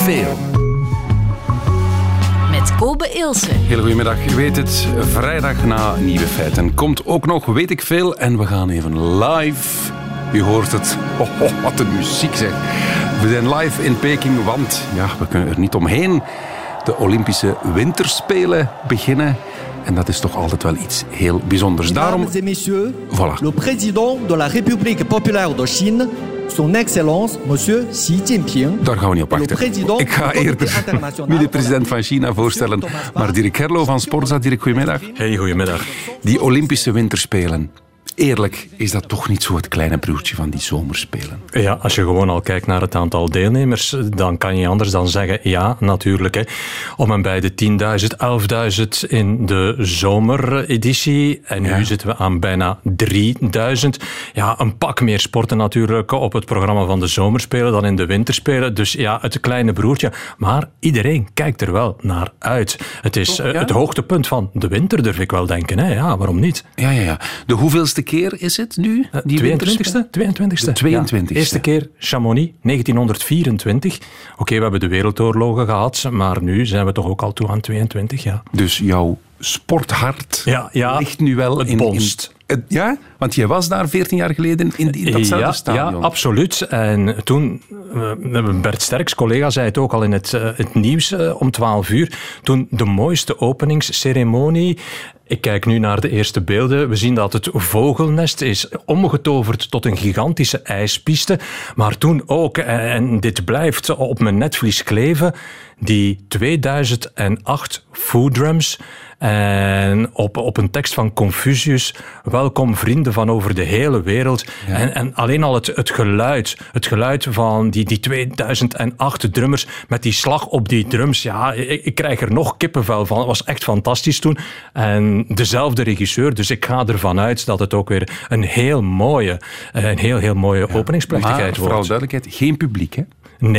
veel. Met Kobe Ilse. Heel goedemiddag. Je weet het, vrijdag na Nieuwe Feiten komt ook nog Weet ik veel. En we gaan even live. U hoort het. Oh, wat een muziek zeg. We zijn live in Peking, want ja, we kunnen er niet omheen. De Olympische Winterspelen beginnen. En dat is toch altijd wel iets heel bijzonders. Daarom, Mesdames et messieurs, voilà. le président de la République populaire de Chine, son excellence, monsieur Xi Jinping. Daar gaan we niet op wachten. Ik ga eerder nu de president van China voorstellen. Maar Dirk Gerlo van Sportza. Dirk, goedemiddag. Hey, goedemiddag. Die Olympische Winterspelen. Eerlijk, is dat toch niet zo het kleine broertje van die zomerspelen? Ja, als je gewoon al kijkt naar het aantal deelnemers, dan kan je anders dan zeggen, ja, natuurlijk. Hè. Om en bij de 10.000, 11.000 in de zomereditie. En nu zitten we aan bijna 3.000. Ja, een pak meer sporten natuurlijk op het programma van de zomerspelen dan in de winterspelen. Dus ja, het kleine broertje. Maar iedereen kijkt er wel naar uit. Het is het hoogtepunt van de winter, durf ik wel denken. Hè. Ja, waarom niet? Ja. De hoeveelste keer is het nu? Die 22e? 22e. Ja. Eerste keer Chamonix, 1924. Oké, we hebben de wereldoorlogen gehad, maar nu zijn we toch ook al toe aan 22, ja. Dus jouw sporthart ligt nu wel het bonst. Ja, want jij was daar 14 jaar geleden in datzelfde stadion. Ja, absoluut. En toen, Bert Sterks, collega, zei het ook al in het nieuws om 12 uur, toen de mooiste openingsceremonie. Ik kijk nu naar de eerste beelden. We zien dat het vogelnest is omgetoverd tot een gigantische ijspiste. Maar toen ook, en dit blijft op mijn netvlies kleven, die 2008 fooddrums. En op een tekst van Confucius, welkom vrienden van over de hele wereld. Ja. En alleen al het geluid van die 2008 drummers met die slag op die drums. Ja, ik krijg er nog kippenvel van. Het was echt fantastisch toen. En dezelfde regisseur, dus ik ga ervan uit dat het ook weer een heel mooie openingsplechtigheid wordt. Vooral duidelijkheid, geen publiek, hè?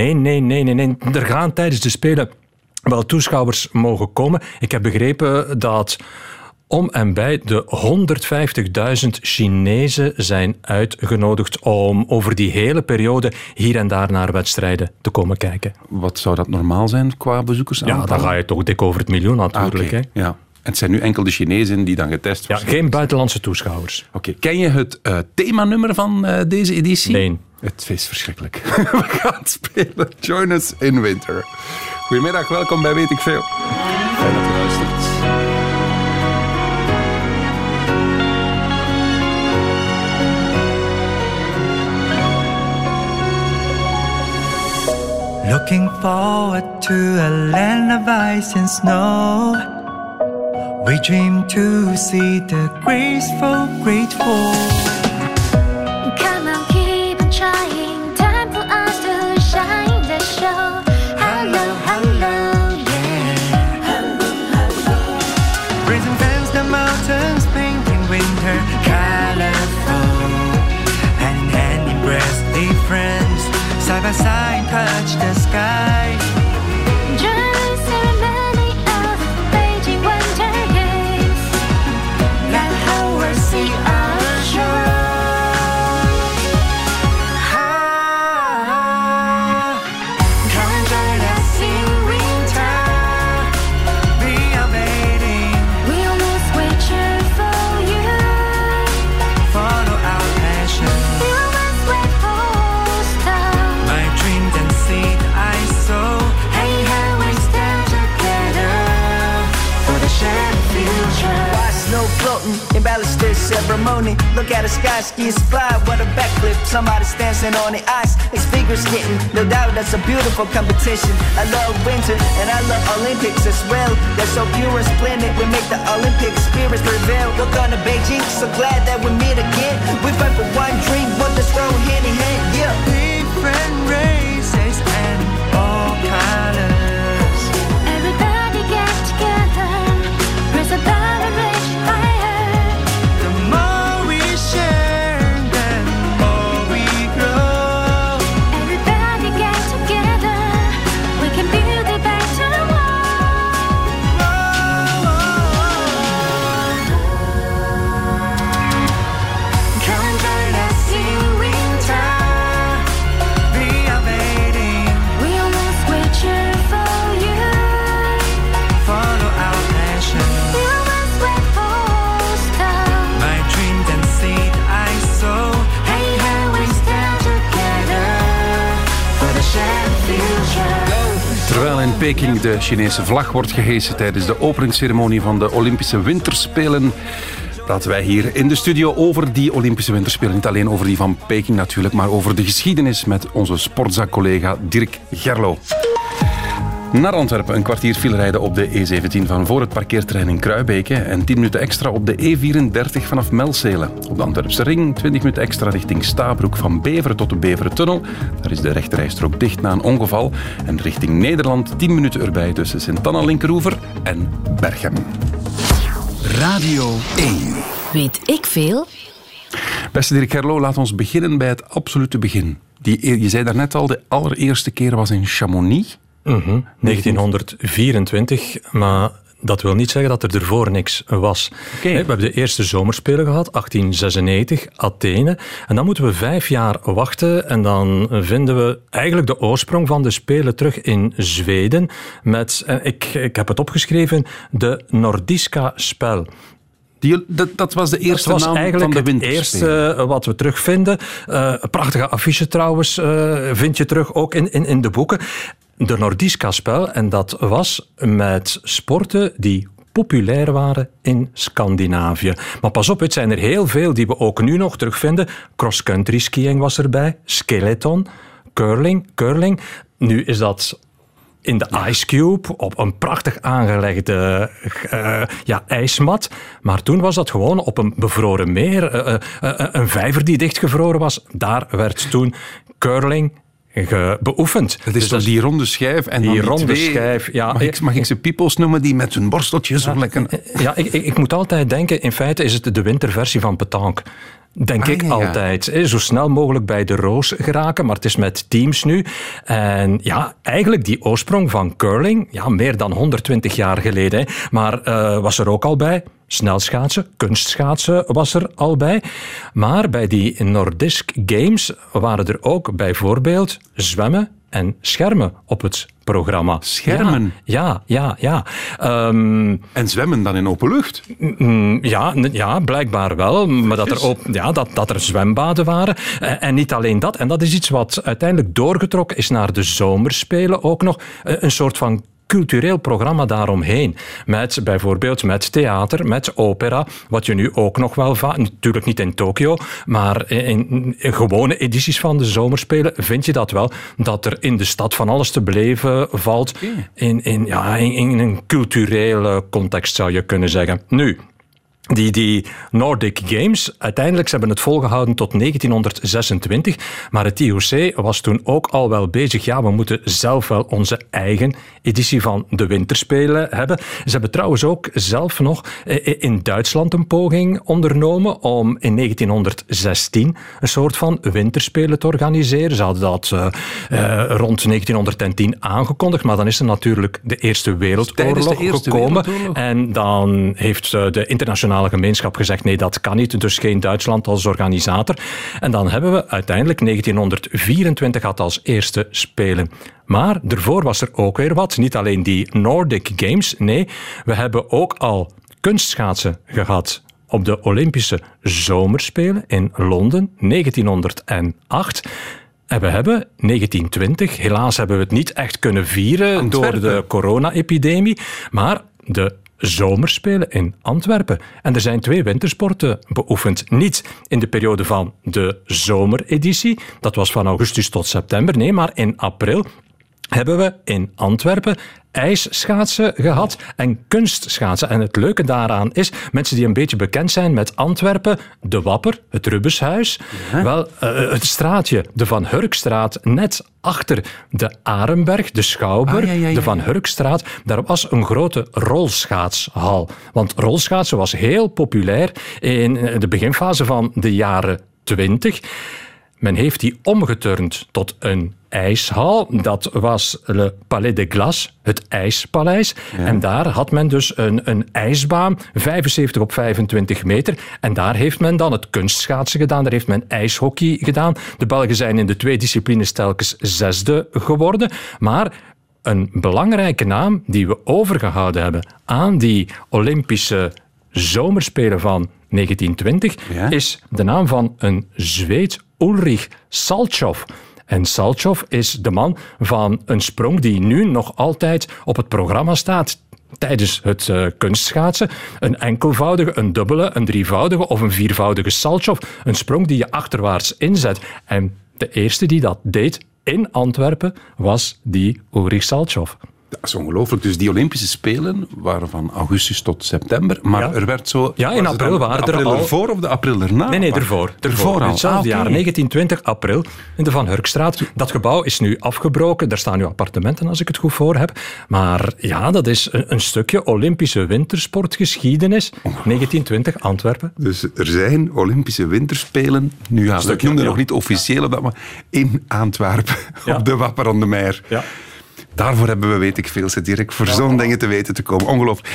Nee. Er gaan tijdens de Spelen wel toeschouwers mogen komen. Ik heb begrepen dat om en bij de 150.000 Chinezen zijn uitgenodigd om over die hele periode hier en daar naar wedstrijden te komen kijken. Wat zou dat normaal zijn qua bezoekersaantal? Ja, dan ga je toch dik over het miljoen natuurlijk. Okay. Hè? Ja. En het zijn nu enkel de Chinezen die dan getest worden. Ja, geen buitenlandse toeschouwers. Oké. Ken je het themanummer van deze editie? Nee. Het is verschrikkelijk. We gaan spelen Join Us in Winter. Goedemiddag, welkom bij Weet ik veel. Fijn dat u luistert. Looking forward to a land of ice and snow. We dream to see the graceful great fall. Come on, keep on trying. Time for us to shine the show. Hello, yeah. Raising fans, the mountains, painting winter colorful. Hand in hand, embrace the friends. Side by side, touch the sky. Join ceremony of Beijing Winter Games. Let our see our shore. Come join us in winter. We are waiting. We'll lose we cheer for you. Follow our passion. We always wait for stars. My dreams and see the ice so. Hey, how we stand together for the shared future. Watch snow floating in ballasted ceremony. Look at the sky, skiing fly, what a backflip. Somebody's dancing on the ice, his fingers getting. No doubt that's a beautiful competition. I love winter and I love Olympics as well. They're so pure and splendid, we make the Olympic spirit prevail. Look on to Beijing, so glad that we meet again. We fight for one dream, what the strong hand in hand, yeah. Different races and all colors. Everybody get together, raise a bar and reach higher. The more we share, the more we grow. Everybody get together, we can build a better world. Come join us in winter. Peking de Chinese vlag wordt gehesen tijdens de openingsceremonie van de Olympische Winterspelen. Praten wij hier in de studio over die Olympische Winterspelen. Niet alleen over die van Peking natuurlijk, maar over de geschiedenis met onze sportzaak-collega Dirk Gerlo. Naar Antwerpen, een kwartier file rijden op de E17 van voor het parkeerterrein in Kruibeke en 10 minuten extra op de E34 vanaf Melzele. Op de Antwerpse ring 20 minuten extra richting Stabroek van Beveren tot de Beverentunnel. Daar is de rechterrijstrook dicht na een ongeval. En richting Nederland 10 minuten erbij tussen Sint-Anna-Linkeroever en Berchem. Radio 1. Weet ik veel? Beste Dirk Gerlo, laat ons beginnen bij het absolute begin. Je zei daarnet al, de allereerste keer was in Chamonix. 1924, maar dat wil niet zeggen dat er ervoor niks was. Okay. We hebben de eerste zomerspelen gehad, 1896, Athene. En dan moeten we 5 jaar wachten en dan vinden we eigenlijk de oorsprong van de Spelen terug in Zweden met, ik heb het opgeschreven, de Nordiska-spel. Dat was de eerste naam van de Winterspelen. Dat was eigenlijk het eerste wat we terugvinden. Een prachtige affiche trouwens vind je terug ook in de boeken. De Nordiska-spel, en dat was met sporten die populair waren in Scandinavië. Maar pas op, het zijn er heel veel die we ook nu nog terugvinden. Cross-country skiing was erbij, skeleton, curling. Nu is dat in de Ice Cube, op een prachtig aangelegde ijsmat. Maar toen was dat gewoon op een bevroren meer. Een vijver die dichtgevroren was. Daar werd toen curling beoefend. Het is dus die ronde schijf en die dan ronde twee, schijf. Ja, mag ik ze peoples noemen die met hun borsteltjes zo lekker... Ja, ik moet altijd denken, in feite is het de winterversie van petanque. Denk ik altijd. Zo snel mogelijk bij de roos geraken, maar het is met teams nu. En ja, eigenlijk die oorsprong van curling, meer dan 120 jaar geleden. Maar was er ook al bij. Snelschaatsen, kunstschaatsen was er al bij. Maar bij die Nordisk Games waren er ook bijvoorbeeld zwemmen en schermen op het programma. Schermen? Ja. En zwemmen dan in open lucht? Ja, blijkbaar wel. Maar dat er zwembaden waren. En niet alleen dat. En dat is iets wat uiteindelijk doorgetrokken is naar de zomerspelen ook nog. Een soort van cultureel programma daaromheen. Bijvoorbeeld met theater, met opera, wat je nu ook nog wel natuurlijk niet in Tokio, maar in gewone edities van de zomerspelen vind je dat wel, dat er in de stad van alles te beleven valt. In een culturele context zou je kunnen zeggen. Nu, die Nordic Games, uiteindelijk ze hebben het volgehouden tot 1926, maar het IOC was toen ook al wel bezig. Ja, we moeten zelf wel onze eigen editie van de winterspelen hebben. Ze hebben trouwens ook zelf nog in Duitsland een poging ondernomen om in 1916 een soort van winterspelen te organiseren. Ze hadden dat rond 1910 aangekondigd, maar dan is er natuurlijk de Eerste Wereldoorlog gekomen. En dan heeft de internationale gemeenschap gezegd, nee, dat kan niet, dus geen Duitsland als organisator. En dan hebben we uiteindelijk 1924 gehad als eerste Spelen. Maar ervoor was er ook weer wat. Niet alleen die Nordic Games, nee, we hebben ook al kunstschaatsen gehad op de Olympische Zomerspelen in Londen, 1908. En we hebben 1920, helaas hebben we het niet echt kunnen vieren door de corona-epidemie, maar de zomerspelen in Antwerpen. En er zijn 2 wintersporten beoefend. Niet in de periode van de zomereditie, dat was van augustus tot september, nee, maar in april hebben we in Antwerpen ijsschaatsen gehad en kunstschaatsen. En het leuke daaraan is, mensen die een beetje bekend zijn met Antwerpen, de Wapper, het Rubenshuis, het straatje, de Van Hurkstraat, net achter de Arenberg, de Schouwburg, de Van Hurkstraat, daar was een grote rolschaatshal. Want rolschaatsen was heel populair in de beginfase van de jaren 20. Men heeft die omgeturnd tot een ijshal. Dat was Le Palais de Glace, het ijspaleis. Ja. En daar had men dus een ijsbaan, 75 op 25 meter. En daar heeft men dan het kunstschaatsen gedaan, daar heeft men ijshockey gedaan. De Belgen zijn in de 2 disciplines telkens 6e geworden. Maar een belangrijke naam die we overgehouden hebben aan die Olympische Zomerspelen van 1920 is de naam van een Zweed, Ulrich Saltschov. En Salchov is de man van een sprong die nu nog altijd op het programma staat tijdens het kunstschaatsen. Een enkelvoudige, een dubbele, een drievoudige of een viervoudige Salchov. Een sprong die je achterwaarts inzet. En de eerste die dat deed in Antwerpen was die Ulrich Salchov. Dat is ongelooflijk. Dus die Olympische Spelen waren van augustus tot september, maar er werd zo... Ja, in april waren er al... april ervoor of de april erna? Nee, ervoor. Ervoor al. Hetzelfde jaar, 1920, april, in de Van Hurkstraat. Dat gebouw is nu afgebroken. Daar staan nu appartementen, als ik het goed voor heb. Maar ja, dat is een stukje Olympische wintersportgeschiedenis. 1920, Antwerpen. Dus er zijn Olympische winterspelen, nu ja, ik noemde nog niet officieel op dat, maar in Antwerpen, op de Wapper aan de Meer. Ja. Daarvoor hebben we, weet ik veel, Dirk, voor zo'n dingen te weten te komen. Ongelooflijk.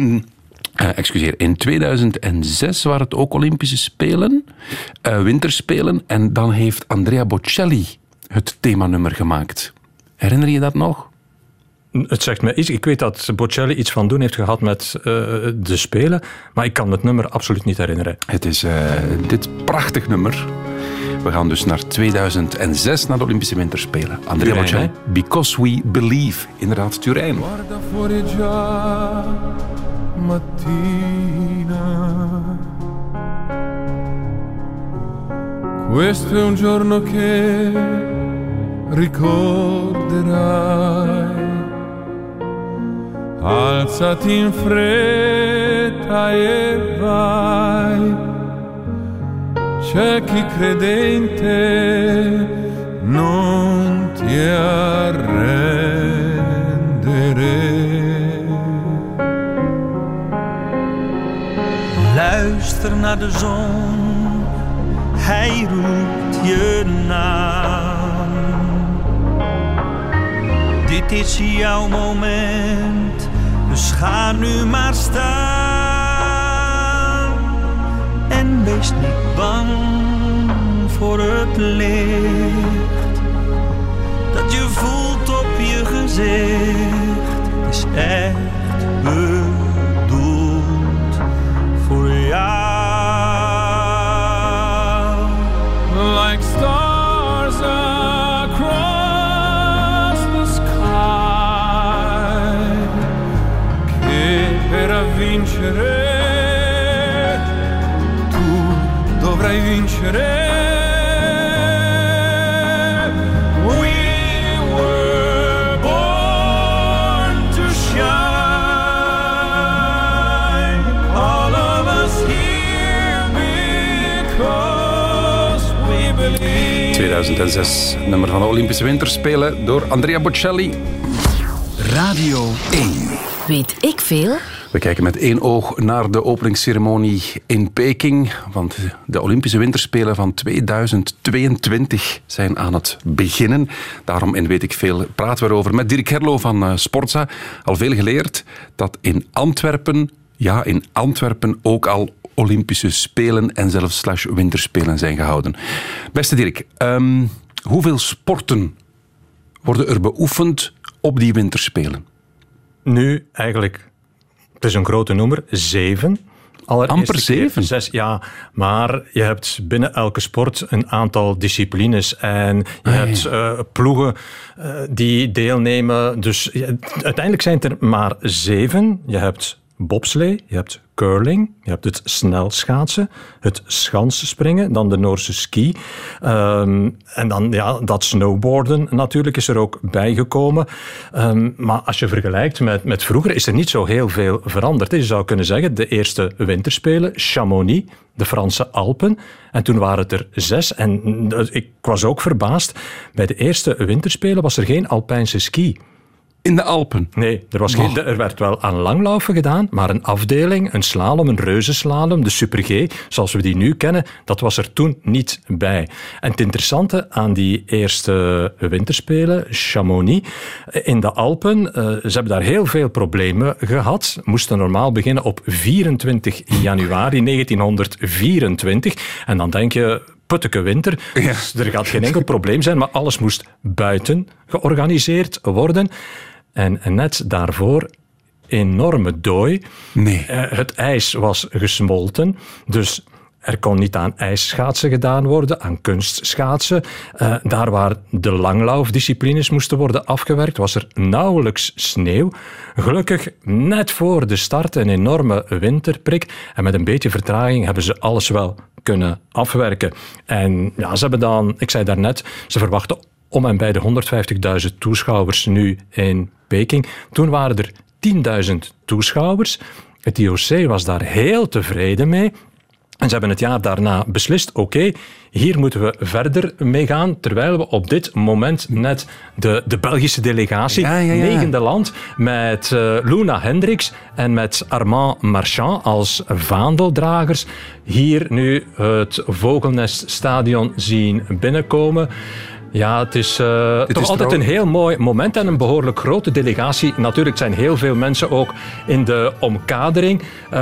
In 2006 waren het ook Olympische Spelen, winterspelen, en dan heeft Andrea Bocelli het themanummer gemaakt. Herinner je dat nog? Het zegt me iets. Ik weet dat Bocelli iets van doen heeft gehad met de Spelen, maar ik kan het nummer absoluut niet herinneren. Het is dit prachtig nummer. We gaan dus naar 2006, naar de Olympische Winterspelen. Andrea Bocelli, Because We Believe. Inderdaad, Turijn. Guarda fuori già mattina. Questo è un giorno che ricorderai. Alzati in fretta e vai. C'è chi credente non ti arrendere. Luister naar de zon, hij roept je naam. Dit is jouw moment, dus ga nu maar staan. En wees niet bang voor het licht dat je voelt op je gezicht. Het is echt bedoeld voor jou. Like stars across the sky, che per vincere dovrai vincere. We were born to shine. All of us here because we believe. 2006, nummer van de Olympische Winterspelen door Andrea Bocelli. Radio 1. Weet ik veel? We kijken met één oog naar de openingsceremonie in Peking, want de Olympische Winterspelen van 2022 zijn aan het beginnen. Daarom in Weet ik veel praten we erover met Dirk Herlo van Sportza. Al veel geleerd dat in Antwerpen ook al Olympische Spelen en zelfs /winterspelen zijn gehouden. Beste Dirk, hoeveel sporten worden er beoefend op die winterspelen? Nu eigenlijk, het is een grote nummer, 7. Amper 7? 6, ja. Maar je hebt binnen elke sport een aantal disciplines en je hebt ploegen die deelnemen. Dus uiteindelijk zijn het er maar 7. Je hebt bobslee, je hebt curling, je hebt het snelschaatsen, het schansspringen, dan de Noorse ski. En dan dat snowboarden natuurlijk is er ook bijgekomen. Maar als je vergelijkt met vroeger is er niet zo heel veel veranderd. Je zou kunnen zeggen, de eerste winterspelen, Chamonix, de Franse Alpen. En toen waren het er 6. En ik was ook verbaasd. Bij de eerste winterspelen was er geen alpijnse ski. In de Alpen? Nee, er werd wel aan langlaufen gedaan, maar een afdeling, een slalom, een reuzenslalom, de Super G, zoals we die nu kennen, dat was er toen niet bij. En het interessante aan die eerste winterspelen, Chamonix, in de Alpen, ze hebben daar heel veel problemen gehad. Moesten normaal beginnen op 24 januari 1924. En dan denk je, putteke winter, dus er gaat geen enkel probleem zijn, maar alles moest buiten georganiseerd worden. En net daarvoor enorme dooi. Nee. Het ijs was gesmolten, dus Er kon niet aan ijsschaatsen gedaan worden, aan kunstschaatsen. Daar waar de langlaufdisciplines moesten worden afgewerkt, was er nauwelijks sneeuw. Gelukkig, net voor de start, een enorme winterprik. En met een beetje vertraging hebben ze alles wel kunnen afwerken. En ja, ze hebben dan, ik zei daarnet, ze verwachten om en bij de 150.000 toeschouwers nu in Peking. Toen waren er 10.000 toeschouwers. Het IOC was daar heel tevreden mee. En ze hebben het jaar daarna beslist, oké, hier moeten we verder mee gaan, terwijl we op dit moment net de Belgische delegatie, negende land, met Luna Hendricks en met Armand Marchand als vaandeldragers, hier nu het Vogelneststadion zien binnenkomen. Ja, het is toch altijd een heel mooi moment en een behoorlijk grote delegatie. Natuurlijk zijn heel veel mensen ook in de omkadering.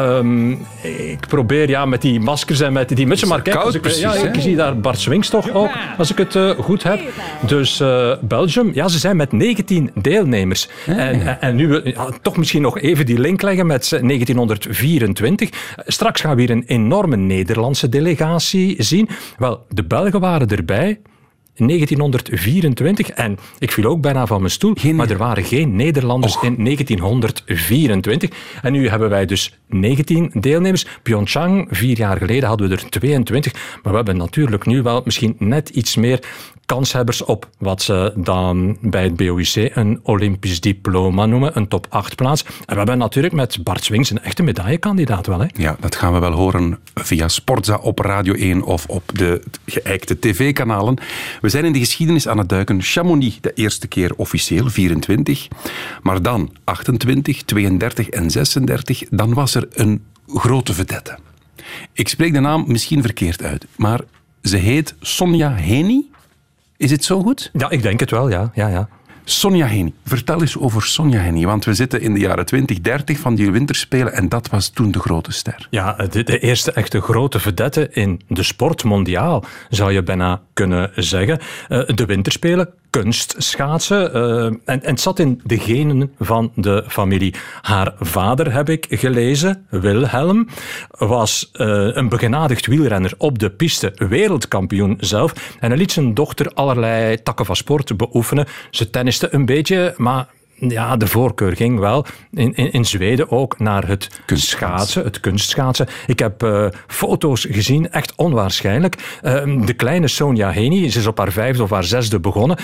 Ik probeer met die maskers en met die mutsen, maar kijk, ik zie daar Bart Swings toch ook, als ik het goed heb. Dus Belgium, ja, ze zijn met 19 deelnemers. En nu toch misschien nog even die link leggen met 1924. Straks gaan we hier een enorme Nederlandse delegatie zien. Wel, de Belgen waren erbij. In 1924, en ik viel ook bijna van mijn stoel, maar er waren geen Nederlanders in 1924. En nu hebben wij dus 19 deelnemers. Pyeongchang, 4 jaar geleden hadden we er 22. Maar we hebben natuurlijk nu wel misschien net iets meer kanshebbers op wat ze dan bij het BOIC een Olympisch diploma noemen, een top 8 plaats. En we hebben natuurlijk met Bart Swings een echte medaillekandidaat wel. Hè? Ja, dat gaan we wel horen via Sportza op Radio 1 of op de geëikte tv-kanalen. We zijn in de geschiedenis aan het duiken. Chamonix de eerste keer officieel, 24. Maar dan 28, 32 en 36. Dan was er een grote vedette. Ik spreek de naam misschien verkeerd uit, maar ze heet Sonja Henie. Is het zo goed? Ja, ik denk het wel, ja. Sonja Henie. Vertel eens over Sonja Henie, want we zitten in de jaren 20, 30 van die winterspelen en dat was toen de grote ster. Ja, de eerste echte grote vedette in de sport mondiaal, zou je bijna kunnen zeggen. De winterspelen, kunstschaatsen, en het zat in de genen van de familie. Haar vader, heb ik gelezen, Wilhelm, was een begenadigd wielrenner op de piste, wereldkampioen zelf. En hij liet zijn dochter allerlei takken van sport beoefenen. Ze tenniste een beetje, maar ja, de voorkeur ging wel in Zweden ook naar het kunstschaatsen. Ik heb foto's gezien, echt onwaarschijnlijk. De kleine Sonja Henie, ze is op haar 5e of haar 6e begonnen.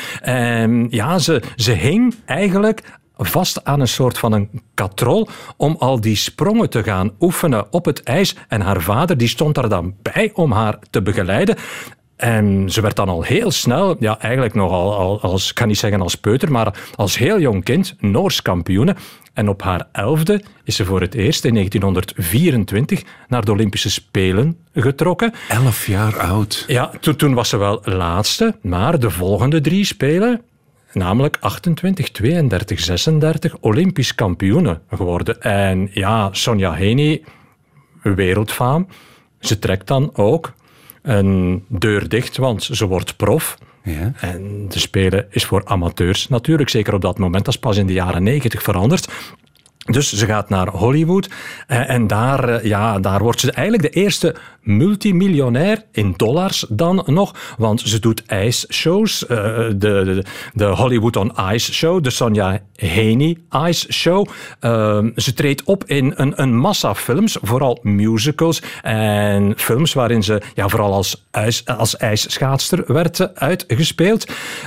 Ze hing eigenlijk vast aan een soort van een katrol om al die sprongen te gaan oefenen op het ijs. En haar vader die stond daar dan bij om haar te begeleiden. En ze werd dan al heel snel, ja, eigenlijk nog als, ik kan niet zeggen als peuter, maar als heel jong kind, Noors kampioene. En op haar 11e is ze voor het eerst in 1924 naar de Olympische Spelen getrokken. 11 jaar oud. Ja, toen was ze wel laatste, maar de volgende 3 Spelen, namelijk 28, 32, 36, Olympisch kampioene geworden. En ja, Sonja Henie, wereldfaam, ze trekt dan ook een deur dicht, want ze wordt prof. Ja. En de Spelen is voor amateurs natuurlijk, zeker op dat moment. Dat is pas in de jaren 90 veranderd. Dus ze gaat naar Hollywood en daar wordt ze eigenlijk de eerste multimiljonair in dollars dan nog, want ze doet ijsshows, de Hollywood on Ice show, de Sonja Henie Ice show. Ze treedt op in een massa films, vooral musicals en films waarin ze vooral als ijsschaatster werd uitgespeeld.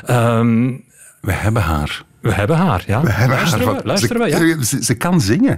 We hebben haar. We hebben haar, ja. Luisteren we, ja. Ze kan zingen.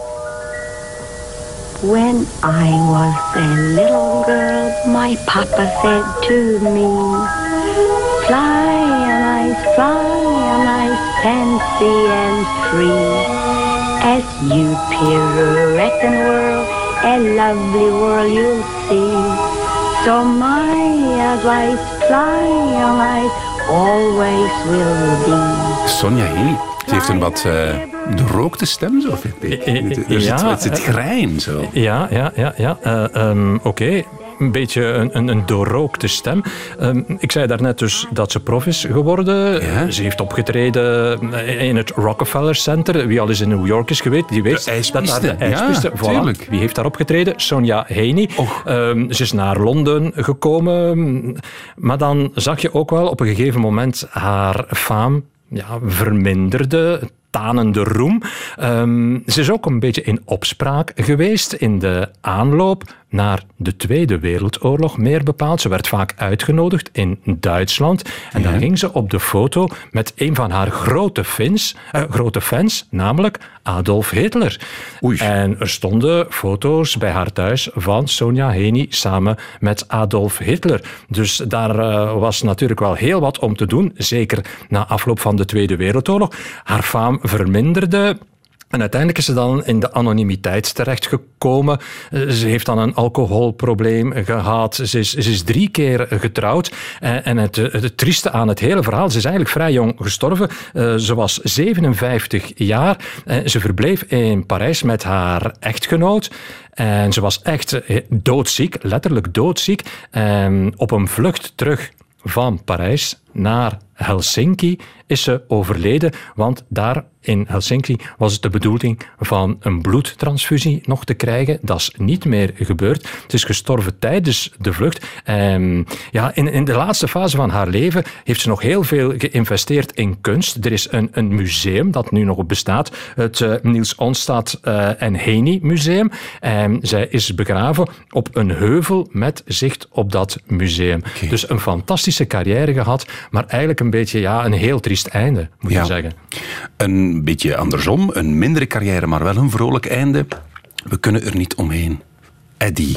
When I was a little girl, my papa said to me, fly on ice, fancy and free. As you pirouette and whirl, a lovely world you'll see. So my advice, fly on ice, always will be. Sonja Henie, ze heeft een wat doorrookte stem, zo vind ik. Het zit grein, zo. Ja. Oké. een beetje een doorrookte stem. Ik zei daarnet dus dat ze prof is geworden. Ja? Ze heeft opgetreden in het Rockefeller Center. Wie al eens in New York is geweest, die weet dat daar de ijspiste... Ja, voilà. Wie heeft daar opgetreden? Sonja Henie. Ze is naar Londen gekomen. Maar dan zag je ook wel op een gegeven moment haar faam verminderde, tanende roem. Ze is ook een beetje in opspraak geweest in de aanloop naar de Tweede Wereldoorlog, meer bepaald. Ze werd vaak uitgenodigd in Duitsland. En dan ging ze op de foto met een van haar grote fans, namelijk Adolf Hitler. Oei. En er stonden foto's bij haar thuis van Sonja Henie samen met Adolf Hitler. Dus daar was natuurlijk wel heel wat om te doen, zeker na afloop van de Tweede Wereldoorlog. Haar faam verminderde. En uiteindelijk is ze dan in de anonimiteit terechtgekomen. Ze heeft dan een alcoholprobleem gehad. Ze is 3 keer getrouwd. En het trieste aan het hele verhaal, ze is eigenlijk vrij jong gestorven. Ze was 57 jaar. Ze verbleef in Parijs met haar echtgenoot. En ze was echt doodziek, letterlijk doodziek. Op een vlucht terug van Parijs naar Helsinki is ze overleden, want daar in Helsinki was het de bedoeling van een bloedtransfusie nog te krijgen. Dat is niet meer gebeurd. Ze is gestorven tijdens de vlucht. In de laatste fase van haar leven heeft ze nog heel veel geïnvesteerd in kunst. Er is een museum dat nu nog bestaat, het Niels Onstad en Henie Museum. Zij is begraven op een heuvel met zicht op dat museum. Okay. Dus een fantastische carrière gehad, maar eigenlijk een beetje een heel triest einde, moet je zeggen. Een beetje andersom, een mindere carrière, maar wel een vrolijk einde. We kunnen er niet omheen. Eddie.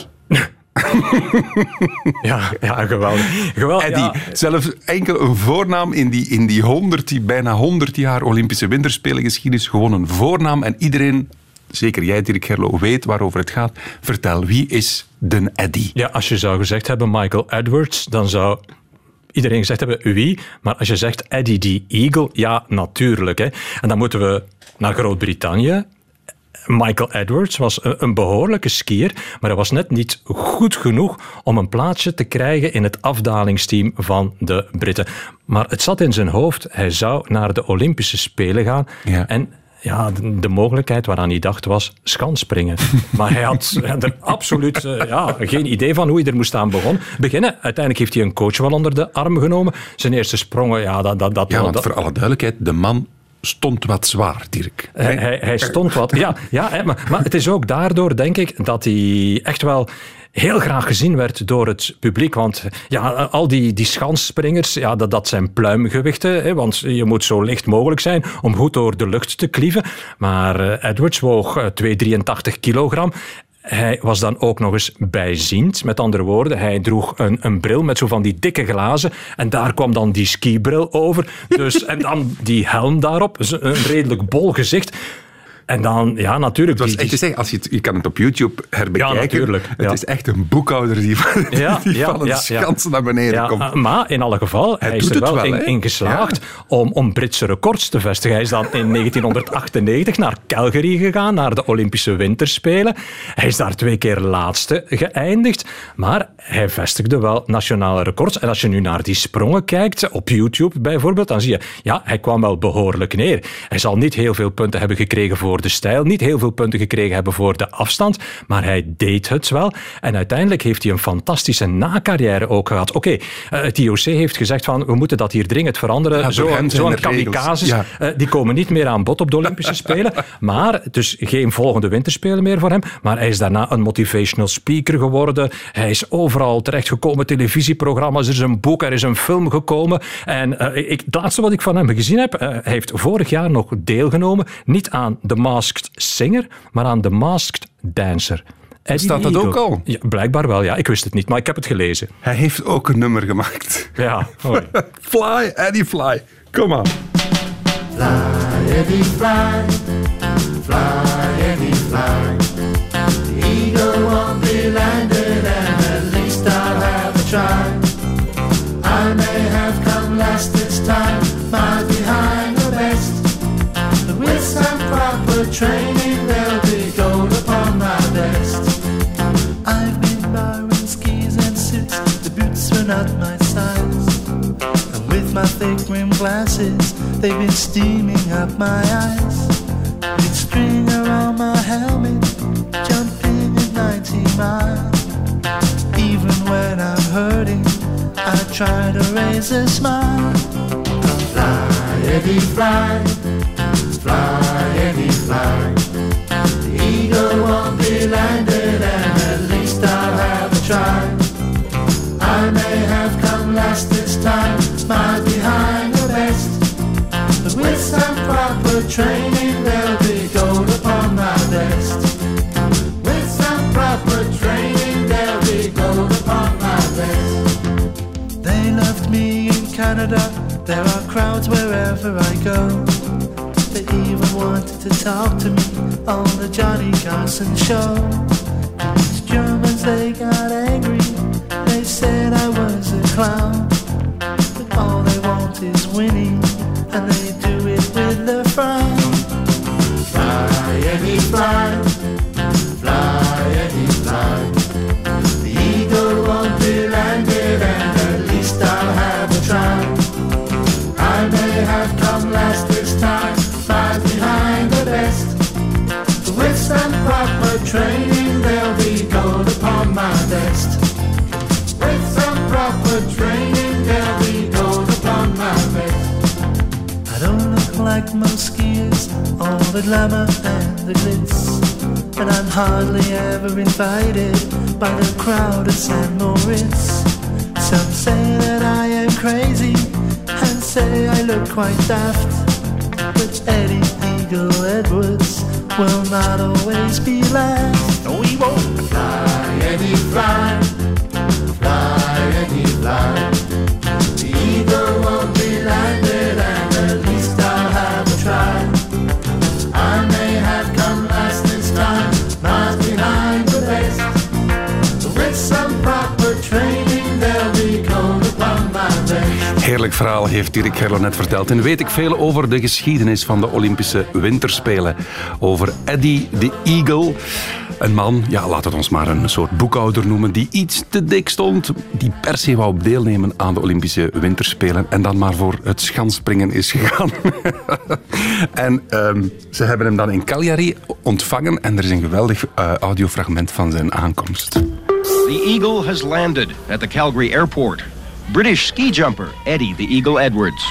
Ja, geweldig. Eddie, zelfs enkel een voornaam in die bijna 100 jaar Olympische Winterspelen geschiedenis, gewoon een voornaam en iedereen... Zeker jij, Dirk Gerlo, weet waarover het gaat. Vertel, wie is de Eddie? Ja, als je zou gezegd hebben Michael Edwards, dan zou iedereen gezegd hebben wie. Maar als je zegt Eddie the Eagle, ja, natuurlijk. Hè. En dan moeten we naar Groot-Brittannië. Michael Edwards was een behoorlijke skier, maar hij was net niet goed genoeg om een plaatsje te krijgen in het afdalingsteam van de Britten. Maar het zat in zijn hoofd, hij zou naar de Olympische Spelen gaan. Ja. En de mogelijkheid waaraan hij dacht was schansspringen. Maar hij had er absoluut geen idee van hoe hij er moest aan beginnen. Uiteindelijk heeft hij een coach wel onder de arm genomen. Zijn eerste sprongen, want voor alle duidelijkheid, de man stond wat zwaar, Dirk. Hij stond wat... Maar het is ook daardoor, denk ik, dat hij echt wel heel graag gezien werd door het publiek. Want al die schansspringers, dat zijn pluimgewichten. Hè, want je moet zo licht mogelijk zijn om goed door de lucht te klieven. Maar Edwards woog 283 kilogram. Hij was dan ook nog eens bijziend. Met andere woorden, hij droeg een bril met zo van die dikke glazen. En daar kwam dan die skibril over. En dan die helm daarop. Een redelijk bol gezicht. En dan, natuurlijk... Het was echt te zeggen, je kan het op YouTube herbekijken. Ja, natuurlijk. Het is echt een boekhouder die van de schans naar beneden komt. Maar in alle geval, hij is er wel in geslaagd om Britse records te vestigen. Hij is dan in 1998 naar Calgary gegaan, naar de Olympische Winterspelen. Hij is daar 2 keer laatste geëindigd. Maar hij vestigde wel nationale records. En als je nu naar die sprongen kijkt, op YouTube bijvoorbeeld, dan zie je, hij kwam wel behoorlijk neer. Hij zal niet heel veel punten hebben gekregen voor de stijl, niet heel veel punten gekregen hebben voor de afstand, maar hij deed het wel. En uiteindelijk heeft hij een fantastische nacarrière ook gehad. Oké, het IOC heeft gezegd van, we moeten dat hier dringend veranderen. Zo'n kamikazes, die komen niet meer aan bod op de Olympische Spelen. Maar, dus geen volgende winterspelen meer voor hem. Maar hij is daarna een motivational speaker geworden. Hij is overal terechtgekomen, televisieprogramma's, er is een boek, er is een film gekomen. En het laatste wat ik van hem gezien heb, hij heeft vorig jaar nog deelgenomen, niet aan The Masked Singer, maar aan The Masked Dancer. Staat dat ook al? Ja, blijkbaar wel, ja. Ik wist het niet, maar ik heb het gelezen. Hij heeft ook een nummer gemaakt. Ja, hoi. Fly, Eddie, fly. Come on. Fly, Eddie, fly. Fly, Eddie, fly. The eagle won't be landed and at least I'll have a try. I may have come last this time, miles behind the best. But with some proper training, there'll be gold upon my vest. I've been borrowing skis thick rimmed glasses, they've been steaming up my eyes. With string around my helmet, jumping at 90 miles. Even when I'm hurting, I try to raise a smile. Fly, Eddie, fly. Fly, Eddie, fly. The eagle won't be landed, and at least I'll have a try. I may have come last this time, miles behind the best. But with some proper training, there'll be gold upon my vest. With some proper training, there'll be gold upon my vest. They loved me in Canada, there are crowds wherever I go. They even wanted to talk to me on the Johnny Carson show. These Germans, they got angry, they said I was a clown. But all they want is winning, and they do it with a frown. Fly, Eddie, fly. Fly, Eddie, fly. The eagle won't be landed, and at least I'll have a try. I may have come last this time, miles behind the best. But with some proper training, there'll be gold upon my vest. With some proper training, there'll be gold upon my vest. I don't look like most skiers, all the glamour and the glitz. And I'm hardly ever invited by the crowd at St. Moritz. Some say that I am crazy and say I look quite daft. But Eddie Eagle Edwards will not always be last. No, he won't. Fly, Eddie, fly. Fly, Eddie, fly. The eagle won't be landed, and at least I'll have a try. I may have come last this time, miles behind the best. But with some proper training, there'll be gold upon my vest. Heerlijk verhaal heeft Dirk Gerlo net verteld. En weet ik veel over de geschiedenis van de Olympische Winterspelen. Over Eddie the Eagle. Een man, ja, laat het ons maar een soort boekhouder noemen, die iets te dik stond, die per se wou deelnemen aan de Olympische Winterspelen en dan maar voor het schansspringen is gegaan. En ze hebben hem dan in Cagliari ontvangen en er is een geweldig audiofragment van zijn aankomst. The Eagle has landed at the Calgary airport. British ski jumper Eddie the Eagle Edwards.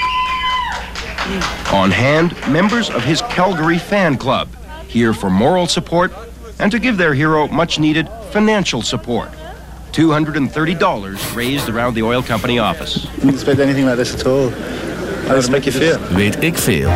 On hand, members of his Calgary fan club, here for moral support and to give their hero much-needed financial support. $230 raised around the oil company office. I didn't expect anything like this at all. How does it make you feel? Weet ik veel.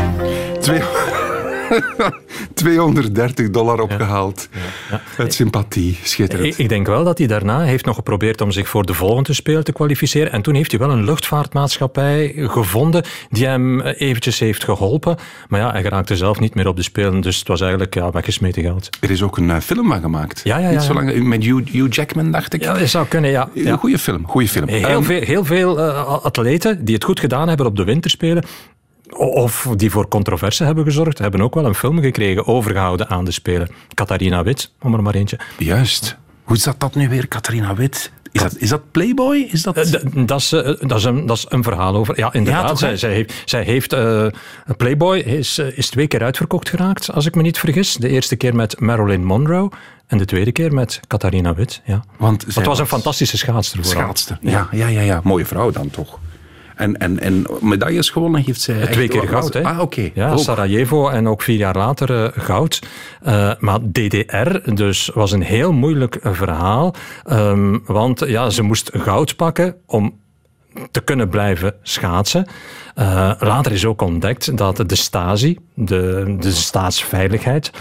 $230 opgehaald. Ja. Uit sympathie, schitterend. Ik denk wel dat hij daarna heeft nog geprobeerd om zich voor de volgende Spelen te kwalificeren. En toen heeft hij wel een luchtvaartmaatschappij gevonden die hem eventjes heeft geholpen. Maar ja, hij geraakte zelf niet meer op de Spelen. Dus het was eigenlijk weggesmeten geld. Er is ook een film van gemaakt. Ja. Niet zo lang, met Hugh Jackman, dacht ik. Ja, dat zou kunnen, ja. Een goede film. Heel veel atleten die het goed gedaan hebben op de Winterspelen, of die voor controverse hebben gezorgd, hebben ook wel een film gekregen overgehouden aan de Spelen. Catharina Witt, om er maar eentje. Juist. Hoe zat dat nu weer, Catharina Witt? Is dat Playboy? Is dat... Dat is een verhaal over... Ja, inderdaad. Ja, zij heeft Playboy is 2 keer uitverkocht geraakt, als ik me niet vergis. De eerste keer met Marilyn Monroe en de tweede keer met Catharina Witt. Ja. Want het was een fantastische schaatster vooral. Schaatster, ja. Mooie vrouw dan toch. En medailles gewonnen heeft zij... 2 keer goud, hè? Ah, oké. Ja, Sarajevo en ook 4 jaar later goud. Maar DDR dus was een heel moeilijk verhaal. Want ja, ze moest goud pakken om te kunnen blijven schaatsen. Later is ook ontdekt dat de Stasi, de staatsveiligheid,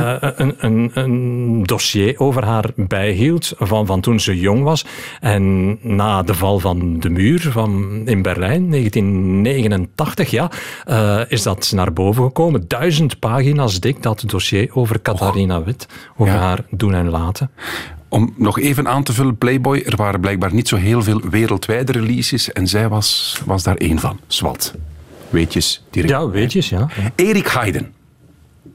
een dossier over haar bijhield van toen ze jong was. En na de val van de muur in Berlijn, 1989, is dat naar boven gekomen. 1000 pagina's dik, dat dossier over Catharina Witt, over haar doen en laten. Om nog even aan te vullen, Playboy, er waren blijkbaar niet zo heel veel wereldwijde releases en zij was daar één van. Zwat. Weetjes, direct. Ja, weetjes, ja. Erik Haydn.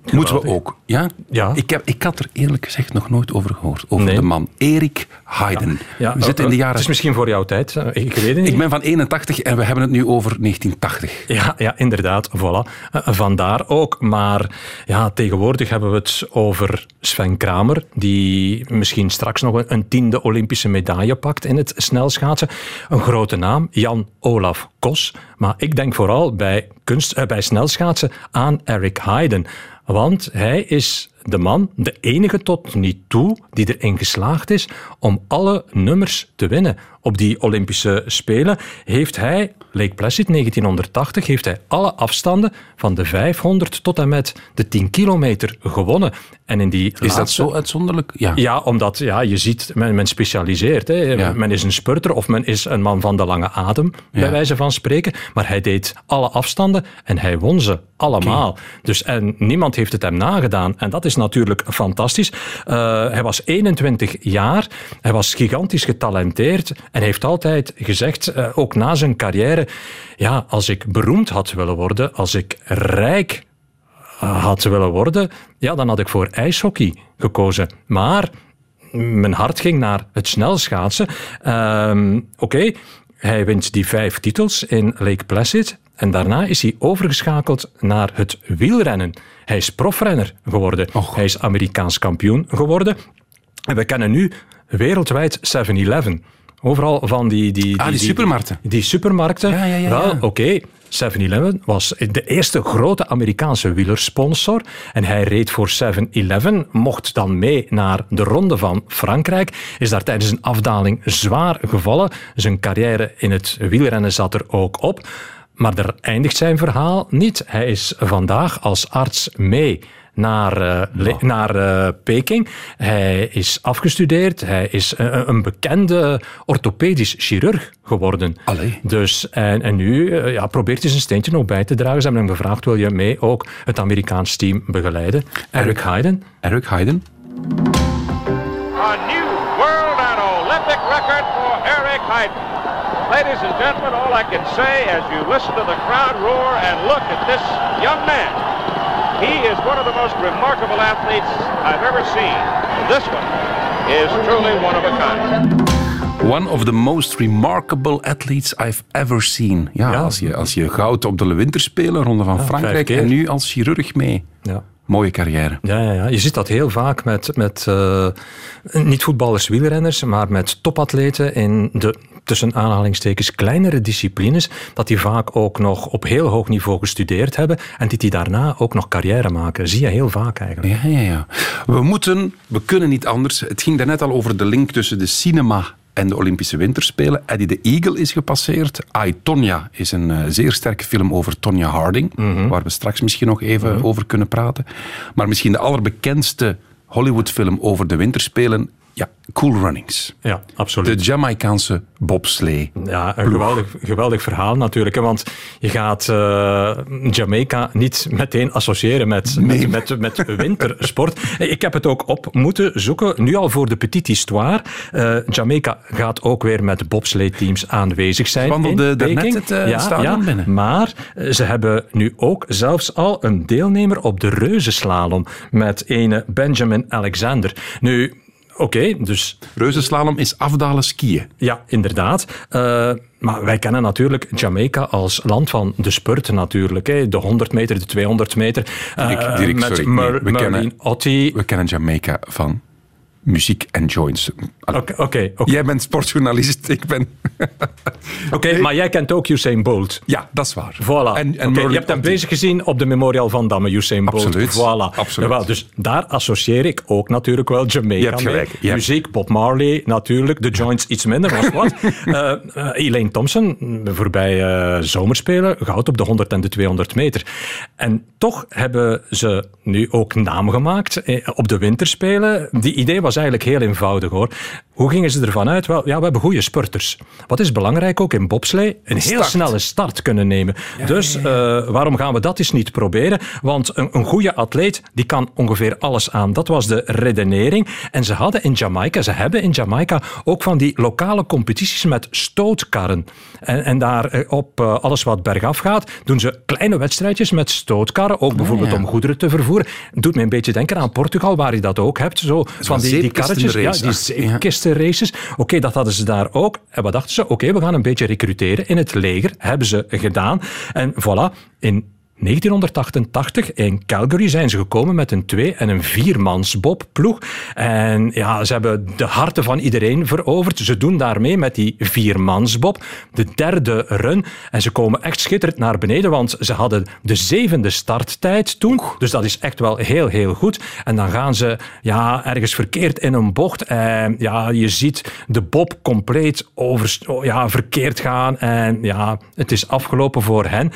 Moeten we ook. Ja? Ik had er eerlijk gezegd nog nooit over gehoord. Over de man Eric Heiden. Ja, we zitten in de jaren... Het is misschien voor jouw tijd. Ik weet het niet. Ik ben van 81 en we hebben het nu over 1980. Ja, inderdaad. Voilà. Vandaar ook. Maar ja, tegenwoordig hebben we het over Sven Kramer, die misschien straks nog een 10e Olympische medaille pakt in het snelschaatsen. Een grote naam, Jan Olaf Kos. Maar ik denk vooral bij snelschaatsen aan Eric Heiden. Want hij is de man, de enige tot nu toe, die erin geslaagd is om alle nummers te winnen. Op die Olympische Spelen heeft hij, Lake Placid 1980, heeft hij alle afstanden van de 500 tot en met de 10 kilometer gewonnen. En in die is dat zo uitzonderlijk? Ja, omdat je ziet, men specialiseert. Hè. Ja. Men is een spurter of men is een man van de lange adem, bij wijze van spreken. Maar hij deed alle afstanden en hij won ze allemaal. Okay. Dus, en niemand heeft het hem nagedaan. En dat is natuurlijk fantastisch. Hij was 21 jaar, hij was gigantisch getalenteerd en heeft altijd gezegd, ook na zijn carrière, ja, als ik beroemd had willen worden, als ik rijk had willen worden, ja, dan had ik voor ijshockey gekozen. Maar mijn hart ging naar het snelschaatsen. Oké, hij wint die 5 titels in Lake Placid en daarna is hij overgeschakeld naar het wielrennen. Hij is profrenner geworden. Hij is Amerikaans kampioen geworden. En we kennen nu wereldwijd 7-Eleven. Overal van die supermarkten. Die supermarkten. Ja. Wel, oké. 7-Eleven was de eerste grote Amerikaanse wielersponsor. En hij reed voor 7-Eleven, mocht dan mee naar de Ronde van Frankrijk. Is daar tijdens een afdaling zwaar gevallen. Zijn carrière in het wielrennen zat er ook op. Maar daar eindigt zijn verhaal niet. Hij is vandaag als arts mee naar Peking. Hij is afgestudeerd. Hij is een bekende orthopedisch chirurg geworden. Allee. Dus, en nu probeert hij zijn steentje nog bij te dragen. Ze hebben hem gevraagd, wil je mee ook het Amerikaans team begeleiden? Eric Heiden. Eric Heiden. A new world and Olympic record for Eric Heiden. Ladies and gentlemen, all I can say as you listen to the crowd roar and look at this young man. He is one of the most remarkable athletes I've ever seen. This one is truly one of a kind. One of the most remarkable athletes I've ever seen. Ja. Als je goud op de Winterspelen, Ronde van Frankrijk, en nu als chirurg mee. Ja. Mooie carrière. Ja. Je ziet dat heel vaak met niet voetballers, wielrenners, maar met topatleten in de, tussen aanhalingstekens, kleinere disciplines, dat die vaak ook nog op heel hoog niveau gestudeerd hebben en die daarna ook nog carrière maken. Zie je heel vaak eigenlijk. Ja. We kunnen niet anders. Het ging daarnet al over de link tussen de cinema en de Olympische Winterspelen. Eddie the Eagle is gepasseerd. I, Tonya is een zeer sterke film over Tonya Harding, waar we straks misschien nog even over kunnen praten. Maar misschien de allerbekendste Hollywoodfilm over de Winterspelen, ja, Cool Runnings. Ja, absoluut. De Jamaicaanse bobslee. Ja, een geweldig verhaal natuurlijk. Hè, want je gaat Jamaica niet meteen associëren met wintersport. Ik heb het ook op moeten zoeken. Nu al voor de petite histoire. Jamaica gaat ook weer met bobslee-teams aanwezig zijn. Wandelde daarnet het stadion binnen. Maar ze hebben nu ook zelfs al een deelnemer op de reuzenslalom met ene Benjamin Alexander. Nu, oké, dus... Reuzenslalom is afdalen skiën. Ja, inderdaad. Maar wij kennen natuurlijk Jamaica als land van de spurt natuurlijk. Hè. De 100 meter, de 200 meter. Dirk, met sorry. Merlin Otti. We kennen Jamaica van muziek en joints. Oké. Jij bent sportjournalist, ik ben... Oké, maar jij kent ook Usain Bolt. Ja, dat is waar. Voilà. En je hebt hem bezig gezien op de Memorial van Damme, Usain Bolt. Absoluut. Voilà. Absoluut. Jawel, dus daar associeer ik ook natuurlijk wel Jamaica je hebt gelijk. mee. Muziek, Bob Marley natuurlijk. De joints iets minder, was wat. Elaine Thompson, voorbij zomerspelen, goud op de 100 en de 200 meter. En toch hebben ze nu ook naam gemaakt op de winterspelen. Die idee was eigenlijk heel eenvoudig hoor. Hoe gingen ze ervan uit? Wel, ja, we hebben goede spurters. Wat is belangrijk ook in bobslee? Een heel snelle start kunnen nemen. Dus waarom gaan we dat eens niet proberen? Want een goede atleet, die kan ongeveer alles aan. Dat was de redenering. En ze hebben in Jamaica ook van die lokale competities met stootkarren. En daar op alles wat bergaf gaat, doen ze kleine wedstrijdjes met stootkarren. Ook bijvoorbeeld om goederen te vervoeren. Doet me een beetje denken aan Portugal, waar je dat ook hebt. Zo, van die karretjes. Ja, die zeepkistenraces. Oké, dat hadden ze daar ook. En wat dachten ze? Oké, we gaan een beetje recruteren in het leger. Hebben ze gedaan. En voilà, in 1988 in Calgary zijn ze gekomen met een 2- en een 4-mansbobploeg. En ja, ze hebben de harten van iedereen veroverd. Ze doen daarmee met die 4-mansbob de 3e run. En ze komen echt schitterend naar beneden, want ze hadden de 7e starttijd toen. Dus dat is echt wel heel, heel goed. En dan gaan ze ergens verkeerd in een bocht. En ja, je ziet de bob compleet verkeerd gaan. En ja, het is afgelopen voor hen.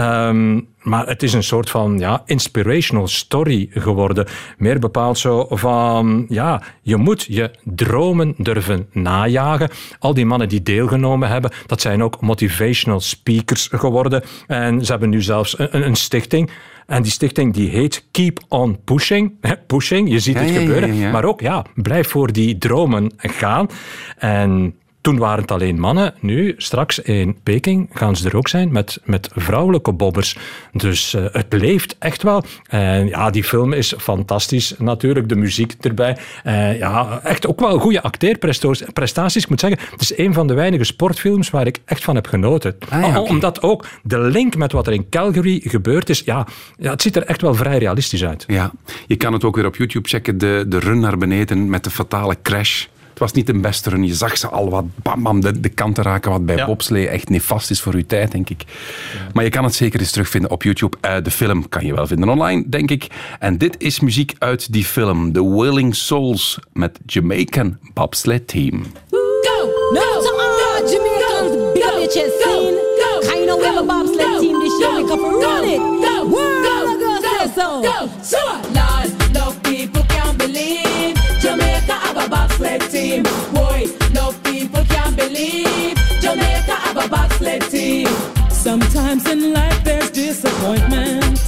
Maar het is een soort van inspirational story geworden. Meer bepaald zo van, je moet je dromen durven najagen. Al die mannen die deelgenomen hebben, dat zijn ook motivational speakers geworden. En ze hebben nu zelfs een stichting. En die stichting die heet Keep on Pushing. Pushing, je ziet het gebeuren. Ja. Maar ook, blijf voor die dromen gaan. En toen waren het alleen mannen. Nu, straks in Peking gaan ze er ook zijn met vrouwelijke bobbers. Dus het leeft echt wel. En die film is fantastisch. Natuurlijk, de muziek erbij. Echt ook wel goede acteerprestaties. Ik moet zeggen, het is een van de weinige sportfilms waar ik echt van heb genoten. Omdat ook de link met wat er in Calgary gebeurd is, het ziet er echt wel vrij realistisch uit. Ja, je kan het ook weer op YouTube checken, de run naar beneden met de fatale crash. Het was niet de beste run. Je zag ze al wat de kanten raken, wat bij bobslee echt nefast is voor uw tijd, denk ik. Ja. Maar je kan het zeker eens terugvinden op YouTube. De film kan je wel vinden online, denk ik. En dit is muziek uit die film. The Willing Souls met Jamaican Bobsled Team. Go! No! To all Jamaicans, big up your chest scene. I know we have a bobsled team this year. We come for run it. World, girl, say so. So, Lord, love people can't believe Jamaica have a bobsled team. Boy, no people can't believe Jamaica have a bobsled team. Sometimes in life there's disappointment.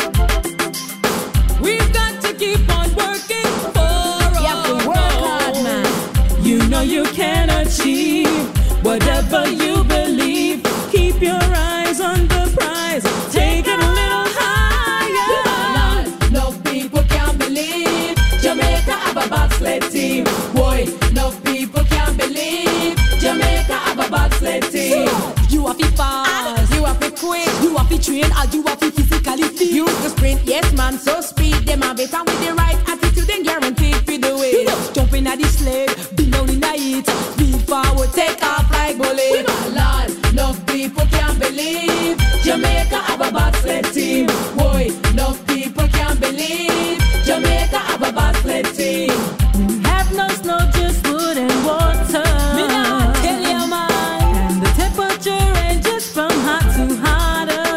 We've got to keep on working for you have to work hard, man. You know you can achieve whatever you believe. Keep your eyes on the prize. Take it a little higher. No people can't believe Jamaica have a bobsled team. Boy, no people can't believe Jamaica have a bobsled team. You have to fast, you have to quick, you have to train, and you have to physically fit. You can sprint, yes man, so speed. Them have it, and with the right attitude, then guaranteed for the way. Jumping at the sled, be down in the heat, speed forward, take off like bullet. Lord, no people can't believe Jamaica have a bobsled team. Boy, no people can't believe Jamaica have a bobsled team. Have no snow, just wood and water. Me not tell you, man. And the temperature ranges from hot to hotter.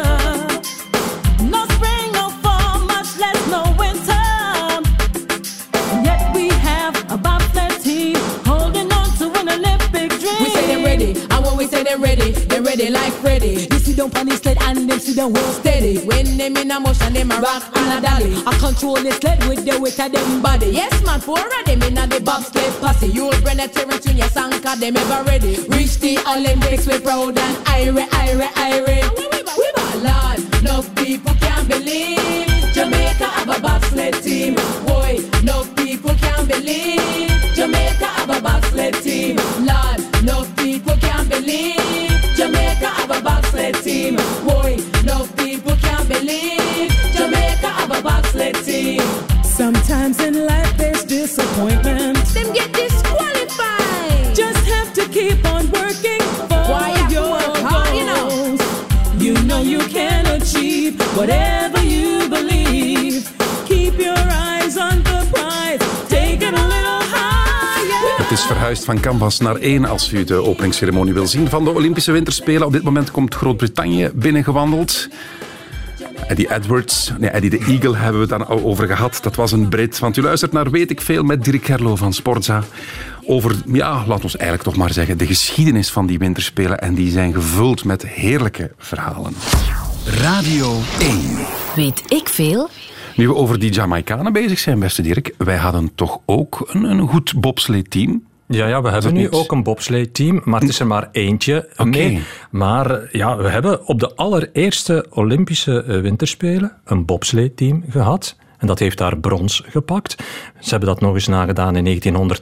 No spring, no fall, much less no winter. And yet we have a bobsled team holding on to an Olympic dream. We say they're ready, and when we say they're ready like Freddy. You sit down on the sled and them sit down hold steady. When them in a motion, them a rock and a dolly. I control the sled with the weight of them body. Yes man, four of them in a the bobsled posse. You'll bring a tune, yes, and cause them ever ready. Reach the Olympics, we proud and irie. Lord, no people can't believe Jamaica have a bobsled team. Boy, no people can't believe Jamaica have a bobsled team. Lord, no people can't believe Jamaica have a bobsled team. Boy, no people can't believe Jamaica have a bobsled team. Sometimes in life there's disappointment. Them get disqualified. Just have to keep on working for your goals. You know you can achieve whatever you believe. Keep your eyes on the prize. Take it a little higher. Het is verhuisd van canvas naar 1 als u de openingsceremonie wil zien van de Olympische Winterspelen. Op dit moment komt Groot-Brittannië binnengewandeld. Eddie Edwards, nee, Eddie de Eagle hebben we het dan over gehad. Dat was een Brit. Want u luistert naar Weet ik Veel met Dirk Gerlo van Sportza. Over, ja, laat ons eigenlijk toch maar zeggen, de geschiedenis van die winterspelen. En die zijn gevuld met heerlijke verhalen. Radio 1. Weet ik veel? Nu we over die Jamaicanen bezig zijn, beste Dirk, wij hadden toch ook een goed bobsleeteam. Ja, we hebben nu ook een bobsleeteam, maar het is er maar eentje mee. Maar ja, we hebben op de allereerste Olympische winterspelen een bobsleeteam gehad. En dat heeft daar brons gepakt. Ze hebben dat nog eens nagedaan in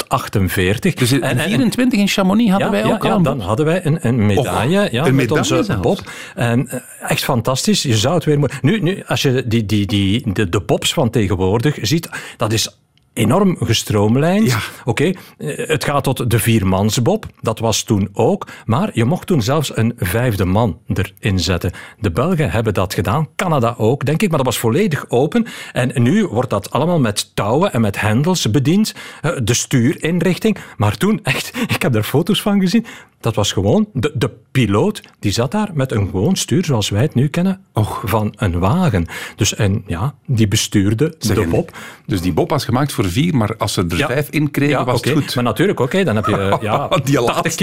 1948. Dus in 24 in Chamonix hadden wij ook al een dan hadden wij een medaille, met onze bob. En echt fantastisch. Je zou het weer... Nu als je de bobs van tegenwoordig ziet, dat is enorm gestroomlijnd. Ja. Oké, het gaat tot de 4-mansbob. Dat was toen ook. Maar je mocht toen zelfs een 5e man erin zetten. De Belgen hebben dat gedaan. Canada ook, denk ik. Maar dat was volledig open. En nu wordt dat allemaal met touwen en met hendels bediend. De stuurinrichting. Maar toen, echt, ik heb er foto's van gezien. Dat was gewoon de piloot. Die zat daar met een gewoon stuur, zoals wij het nu kennen, van een wagen. Dus die bestuurde de bob. Dus die bob was gemaakt voor 4, maar als ze er 5 in kregen, was het goed. Maar natuurlijk, dan heb je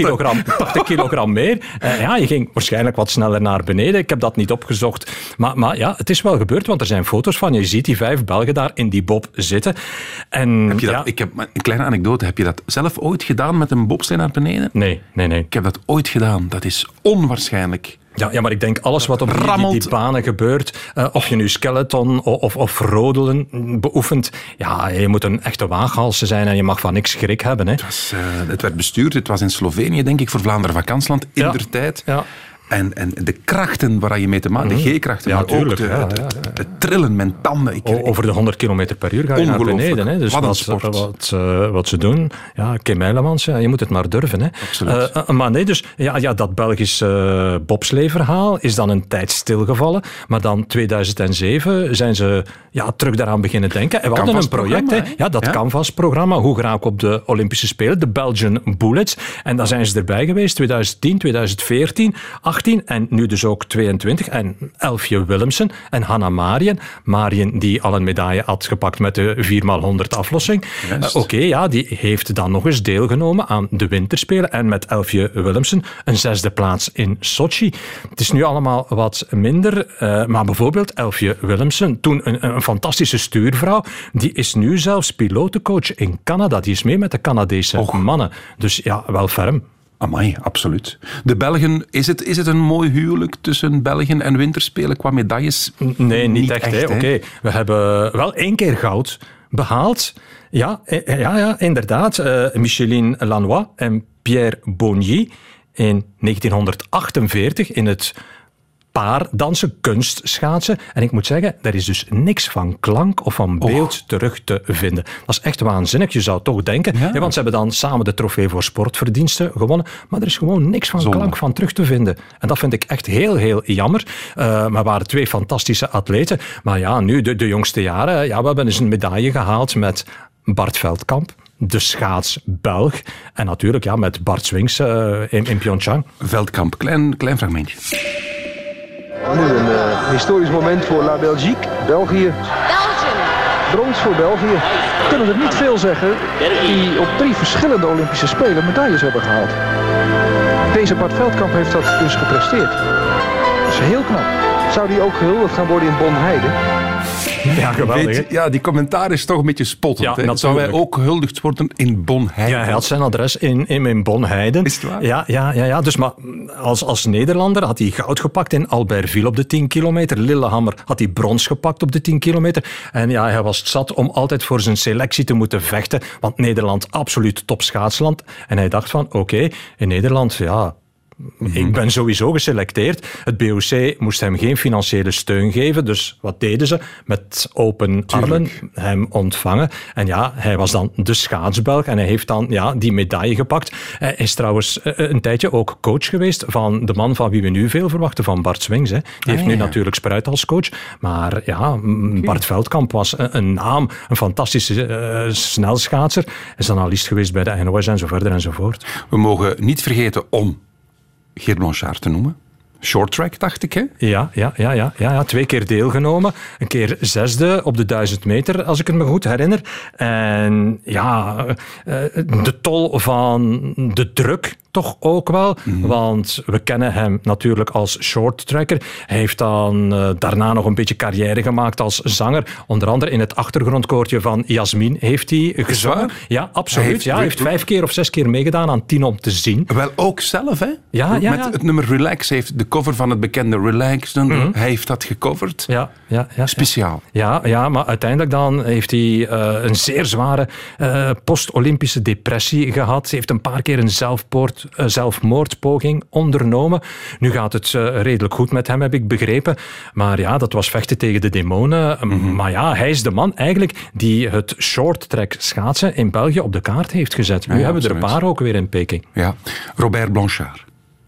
80 kilogram meer. Je ging waarschijnlijk wat sneller naar beneden. Ik heb dat niet opgezocht. Maar ja, het is wel gebeurd, want er zijn foto's van. Je ziet die 5 Belgen daar in die bob zitten. En, ik heb een kleine anekdote. Heb je dat zelf ooit gedaan met een bobslee naar beneden? Nee. Ik heb dat ooit gedaan. Dat is onwaarschijnlijk. Ja, maar ik denk alles wat op die banen gebeurt, of je nu skeleton of rodelen beoefent, je moet een echte waaghalse zijn en je mag van niks schrik hebben. Hè. Het werd bestuurd, het was in Slovenië, denk ik, voor Vlaanderen Vakantieland in der tijd. Ja. En de krachten waar je mee te maken, de G-krachten, maar tuurlijk, ook het trillen met tanden. Over de 100 km per uur ga je naar beneden. Hè. Dus wat een sport. Wat ze doen, Kim Eilemans, je moet het maar durven. Hè. Absoluut. Maar nee, dus dat Belgisch bobsleeverhaal is dan een tijd stilgevallen. Maar dan 2007 zijn ze terug daaraan beginnen denken. En we hadden een project, dat Canvas-programma, hoe geraak op de Olympische Spelen, de Belgian Bullets. En daar zijn ze erbij geweest, 2010, 2014, 18 en nu dus ook 22. En Elfje Willemsen en Hanna Marien, die al een medaille had gepakt met de 4x100 aflossing. Die heeft dan nog eens deelgenomen aan de winterspelen. En met Elfje Willemsen een 6e plaats in Sochi. Het is nu allemaal wat minder. Maar bijvoorbeeld Elfje Willemsen, toen een fantastische stuurvrouw, die is nu zelfs pilotencoach in Canada. Die is mee met de Canadese mannen. Dus wel ferm. Amai, absoluut. De Belgen, is het een mooi huwelijk tussen België en winterspelen qua medailles? Nee, niet echt. Oké. We hebben wel 1 keer goud behaald. Ja, inderdaad. Micheline Lanois en Pierre Bonny in 1948 in het paardansen, kunstschaatsen. En ik moet zeggen, daar is dus niks van klank of van beeld terug te vinden. Dat is echt waanzinnig. Je zou toch denken, want ze hebben dan samen de trofee voor sportverdiensten gewonnen, maar er is gewoon niks van klank van terug te vinden. En dat vind ik echt heel, heel jammer. Maar waren 2 fantastische atleten. Maar nu, de jongste jaren, we hebben eens een medaille gehaald met Bart Veldkamp, de schaatsbelg. En natuurlijk met Bart Swings in Pyeongchang. Veldkamp, klein fragmentje. Nu een historisch moment voor La Belgique, België. Brons voor België. We kunnen er niet veel zeggen die op 3 verschillende Olympische Spelen medailles hebben gehaald. Deze Bart Veldkamp heeft dat dus gepresteerd. Dat is heel knap. Zou die ook gehuldigd gaan worden in Bonheide? Ja, geweldig. Die commentaar is toch een beetje spottend. Dat zou hij ook gehuldigd worden in Bonheide. Ja, hij had zijn adres in Bonheide. Is het waar? Ja. Dus maar als Nederlander had hij goud gepakt in Albertville op de 10 kilometer. Lillehammer had hij brons gepakt op de 10 kilometer. En hij was zat om altijd voor zijn selectie te moeten vechten. Want Nederland, absoluut topschaatsland. En hij dacht van, oké, in Nederland, ik ben sowieso geselecteerd. Het BOC moest hem geen financiële steun geven. Dus wat deden ze? Met open armen hem ontvangen. En hij was dan de schaatsbelg. En hij heeft dan die medaille gepakt. Hij is trouwens een tijdje ook coach geweest van de man van wie we nu veel verwachten, van Bart Swings. Die heeft nu natuurlijk Spruit als coach. Maar Bart Veldkamp was een naam. Een fantastische snelschaatser. Is dan analist geweest bij de NOS en zo verder enzovoort. We mogen niet vergeten om Geert Blanchard te noemen. Short track, dacht ik, hè? Ja, 2 keer deelgenomen. Een keer 6e op de 1000 meter, als ik het me goed herinner. En ja, de tol van de druk toch ook wel. Want we kennen hem natuurlijk als shorttracker. Hij heeft dan daarna nog een beetje carrière gemaakt als zanger. Onder andere in het achtergrondkoortje van Jasmin heeft hij gezongen. Ja, absoluut. Hij heeft 5 keer of 6 keer meegedaan aan 10 om te zien. Wel ook zelf, hè? Met het nummer Relax. Hij heeft de cover van het bekende Relax. Hij heeft dat gecoverd. Ja. Speciaal. Ja, maar uiteindelijk dan heeft hij een zeer zware post-Olympische depressie gehad. Hij heeft een paar keer een zelfmoordpoging ondernomen. Nu gaat het redelijk goed met hem, heb ik begrepen. Maar ja, dat was vechten tegen de demonen. Maar ja, hij is de man eigenlijk die het shorttrack schaatsen in België op de kaart heeft gezet. Nu hebben we er een paar ook weer in Peking. Ja, Robert Blanchard.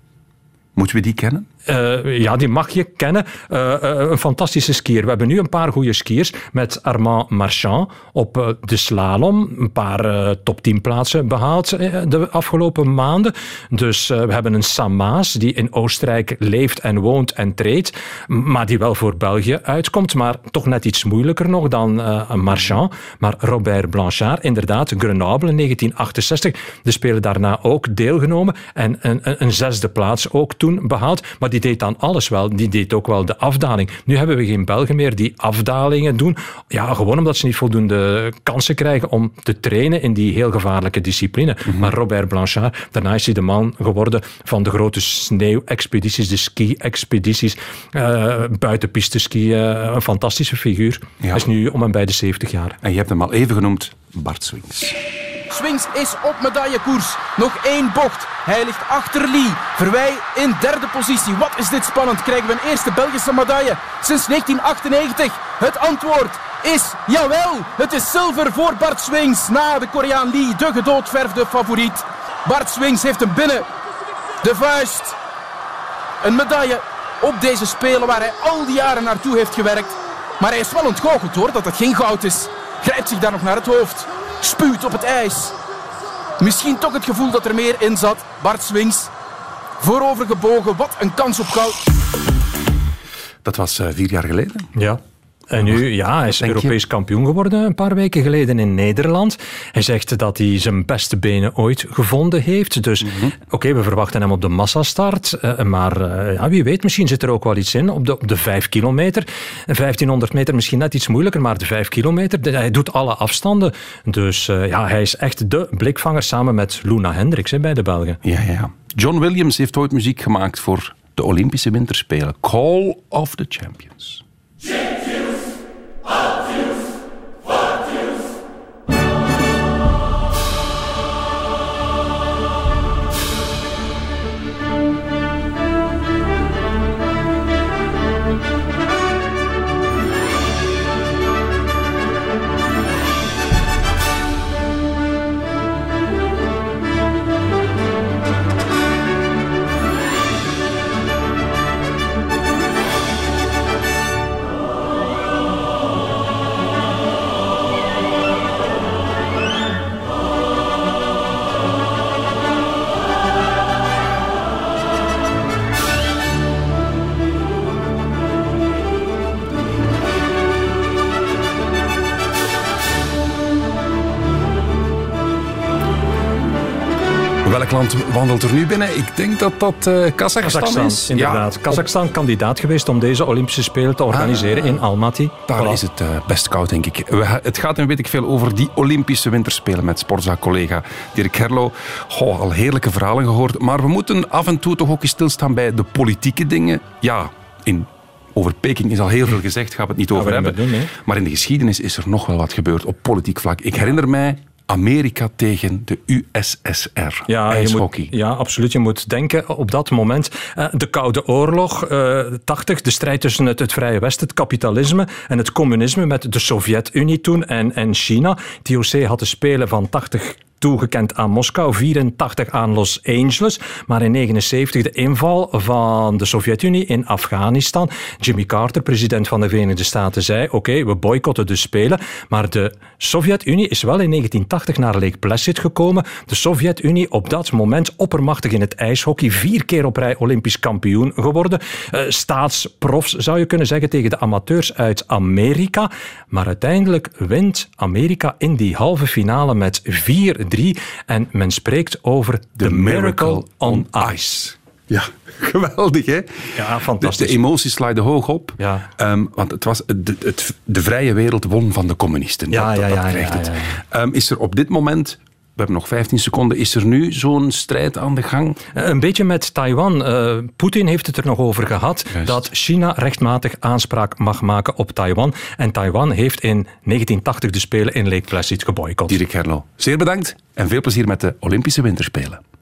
Moeten we die kennen? Ja, die mag je kennen. Een fantastische skier. We hebben nu een paar goede skiers met Armand Marchand op de slalom. Een paar top 10 plaatsen behaald de afgelopen maanden. Dus we hebben een Sam Maas die in Oostenrijk leeft en woont en treedt. Maar die wel voor België uitkomt. Maar toch net iets moeilijker nog dan Marchand. Maar Robert Blanchard, inderdaad, Grenoble in 1968. De Spelen daarna ook deelgenomen. En een 6e plaats ook toen behaald. Maar die deed dan alles wel. Die deed ook wel de afdaling. Nu hebben we geen Belgen meer die afdalingen doen. Ja, gewoon omdat ze niet voldoende kansen krijgen om te trainen in die heel gevaarlijke discipline. Maar Robert Blanchard, daarna is hij de man geworden van de grote sneeuwexpedities, de ski-expedities, buitenpiste skiën. Een fantastische figuur. Hij is nu om en bij de 70 jaar. En je hebt hem al even genoemd, Bart Swings. Swings is op medaillekoers. Nog 1 bocht. Hij ligt achter Lee. Verwij in 3e positie. Wat is dit spannend. Krijgen we een eerste Belgische medaille sinds 1998? Het antwoord is jawel. Het is zilver voor Bart Swings. Na de Koreaan Lee, de gedoodverfde favoriet. Bart Swings heeft hem binnen. De vuist. Een medaille op deze Spelen waar hij al die jaren naartoe heeft gewerkt. Maar hij is wel ontgoocheld hoor, dat het geen goud is. Grijpt zich daar nog naar het hoofd. Spuwt op het ijs. Misschien toch het gevoel dat er meer in zat. Bart Swings. Voorovergebogen. Wat een kans op goud. Dat was 4 jaar geleden. Ja. En nu, hij is Europees kampioen geworden een paar weken geleden in Nederland. Hij zegt dat hij zijn beste benen ooit gevonden heeft. Dus oké, we verwachten hem op de massastart. Maar wie weet, misschien zit er ook wel iets in op de 5 kilometer. 1500 meter misschien net iets moeilijker, maar de 5 kilometer, hij doet alle afstanden. Dus hij is echt de blikvanger samen met Luna Hendricks bij de Belgen. Ja. John Williams heeft ooit muziek gemaakt voor de Olympische Winterspelen. Call of the Champions. Welk land wandelt er nu binnen? Ik denk dat dat Kazachstan is. Inderdaad. Kazachstan kandidaat geweest om deze Olympische Spelen te organiseren in Almaty. Daar is het best koud, denk ik. Het gaat, en weet ik veel, over die Olympische Winterspelen met sportzaak-collega Dirk Herlo. Al heerlijke verhalen gehoord. Maar we moeten af en toe toch ook eens stilstaan bij de politieke dingen. Ja, over Peking is al heel veel gezegd, gaan we het niet over hebben. Maar in de geschiedenis is er nog wel wat gebeurd op politiek vlak. Ik herinner mij Amerika tegen de USSR. IJshockey. Ja, absoluut. Je moet denken op dat moment. De Koude Oorlog, 80, de strijd tussen het Vrije Westen, het kapitalisme en het communisme met de Sovjet-Unie toen en China. Het IOC had de Spelen van 80 toegekend aan Moskou, 84 aan Los Angeles. Maar in 79 de inval van de Sovjet-Unie in Afghanistan. Jimmy Carter, president van de Verenigde Staten, zei oké, we boycotten de Spelen. Maar de Sovjet-Unie is wel in 1980 naar Lake Placid gekomen. De Sovjet-Unie op dat moment oppermachtig in het ijshockey. 4 keer op rij Olympisch kampioen geworden. Staatsprofs zou je kunnen zeggen tegen de amateurs uit Amerika. Maar uiteindelijk wint Amerika in die halve finale met 4-3. En men spreekt over The Miracle on Ice. Ja, geweldig, hè? Ja, fantastisch. De emoties sliden hoog op. Ja. Want het was de vrije wereld won van de communisten. Dat krijgt het. Is er op dit moment... We hebben nog 15 seconden. Is er nu zo'n strijd aan de gang? Een beetje met Taiwan. Poetin heeft het er nog over gehad dat China rechtmatig aanspraak mag maken op Taiwan. En Taiwan heeft in 1980 de Spelen in Lake Placid geboycott. Dirk Gerlo, zeer bedankt en veel plezier met de Olympische Winterspelen.